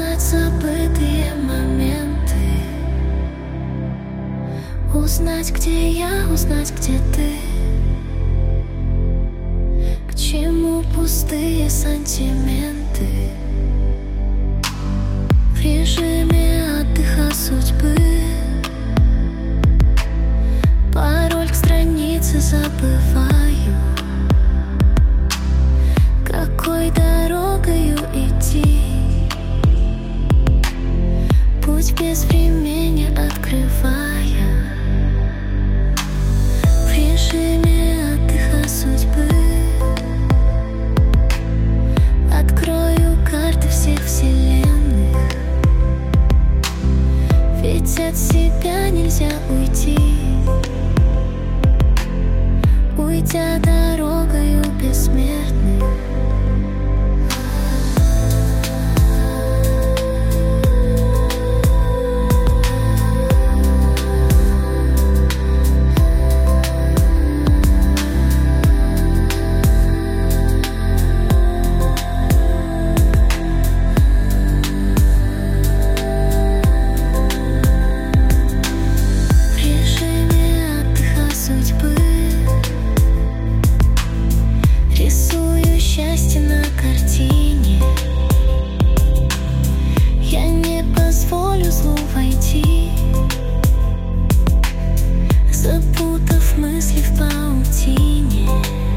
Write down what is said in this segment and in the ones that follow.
Узнать забытые моменты, узнать, где я, узнать, где ты. К чему пустые сантименты в режиме отдыха судьбы? Пароль к странице забываю. Какой дорогою идти? Путь без времени открывая. В режиме отдыха судьбы открою карты всех вселенных. Ведь от себя нельзя уйти, уйдя дорогою бессмертных. Рисую счастье на картине. Я не позволю злу войти, запутав мысли в паутине.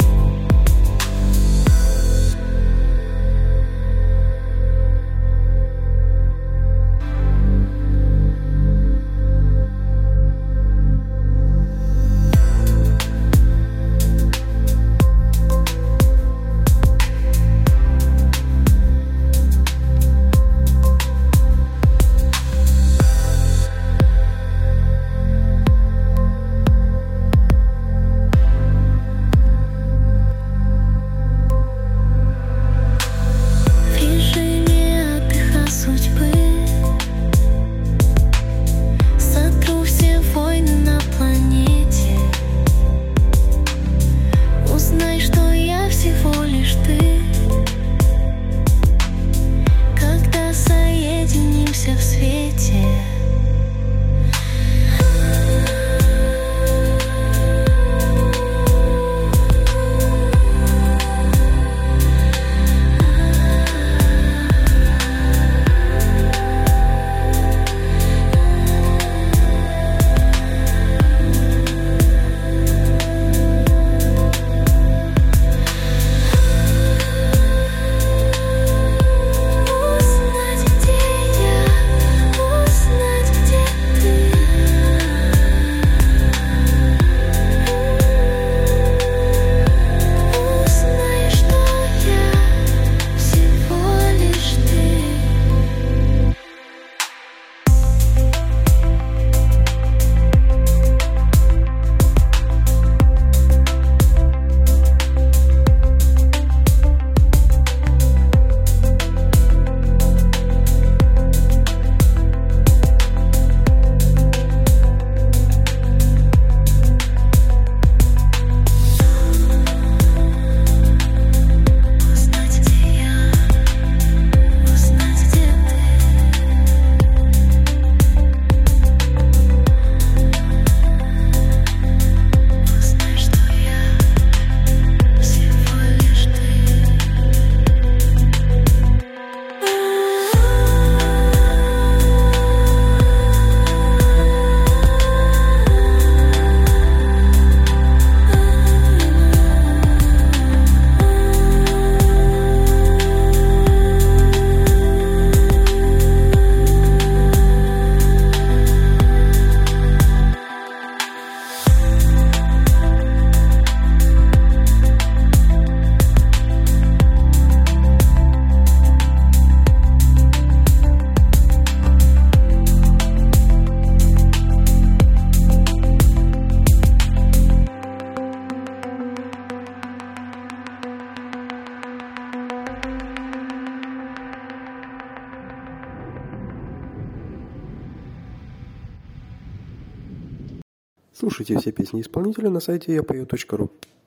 В свете Слушайте все песни исполнителя на сайте yapeo.ru.